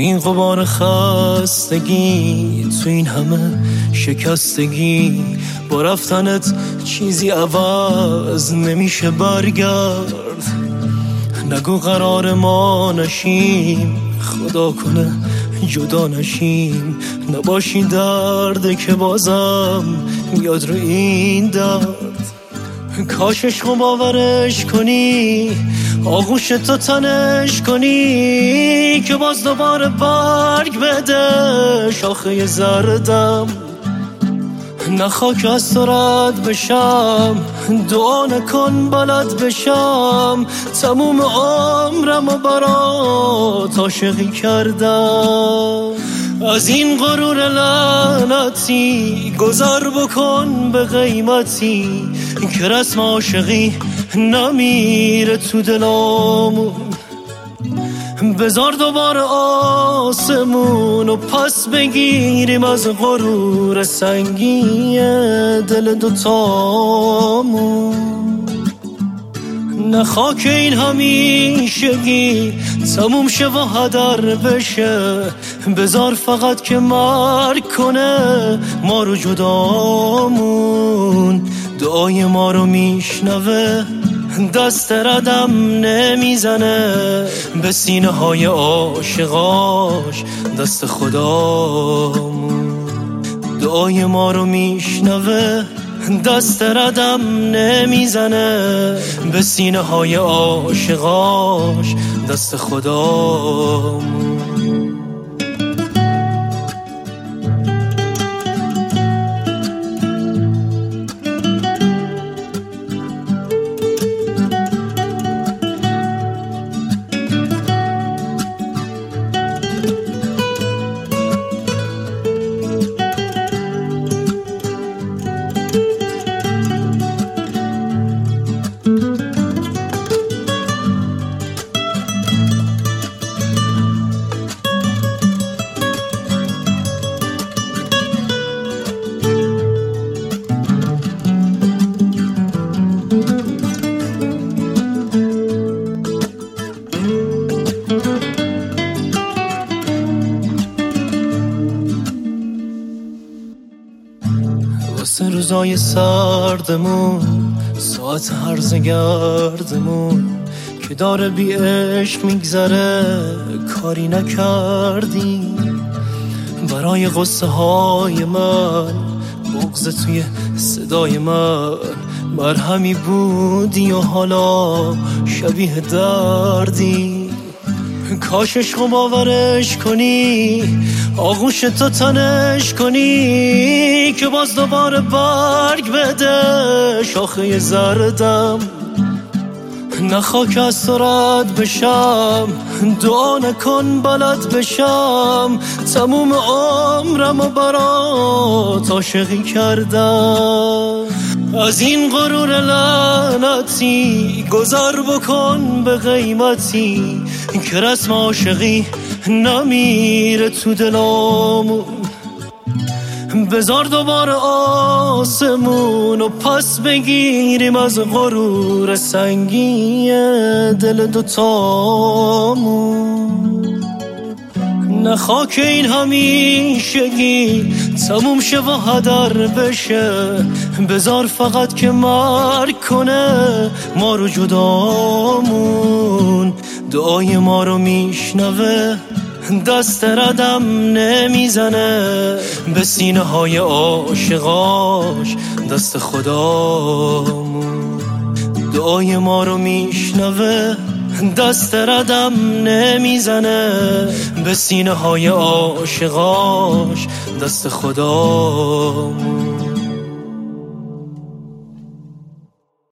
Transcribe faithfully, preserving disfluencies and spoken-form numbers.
این غبار خستگی، تو این همه شکستگی، با رفتنت چیزی عوض نمیشه برگرد. نگو قرار ما نشیم، خدا کنه جدا نشیم، نباشی درده که بازم میاد رو این درد. کاشش خو باورش کنی، آغوش تو تنش کنی، که باز دوباره برگ بده شاخه زردم. نه خاک از تو رد بشم، دعا نکن بلد بشم، تموم عمرم و برات عاشقی کردم. از این غرور لعنتی گذر بکن به قیمتی، که رسم عاشقی نمیره تو دلامون. بذار دوباره آسمون و پس بگیریم از غرور سنگی دل دوتامون. نه خاک این همیشگی تموم شه و هدر بشه، بذار فقط که مرگ کنه ما رو جدامون. دعای ما رو میشنوه، دست ردم نمیزنه، به سینه های عاشقاش دست خدامون. دعای ما رو میشنوه، دست ردم نمیزنه، به سینه های عاشقاش دست خدامون. واسه روزای سردمون، ساعت هرزه گردمون، که داره بی عشق میگذره کاری نکردی. برای غصه های من، بغض توی صدای من، مرهمی بودی و حالا شبیه دردی. کاشش خو باورش کنی، آغوش تو تنش کنی، که باز دوباره برگ بده شاخه زردم. نه خاک از تو رد بشم، دعا نکن بلد بشم، تموم عمرم و برات عاشقی کردم. از این غرور لعنتی گذر بکن به قیمتی، که رسم عاشقی نمیره تو دلامون. بذار دوباره آسمون و پس بگیریم از غرور سنگی دل دوتامون. نه خاک این همیشگی تموم شه و هدر بشه، بذار فقط که مرگ کنه ما رو جدامون. دعای ما رو میشنوه، دست ردم نمیزنه، به سینه های عاشقاش دست خدامون. دعای ما رو میشنوه، دست ردم نمیزنه، به سینه های عاشقاش دست خدامون.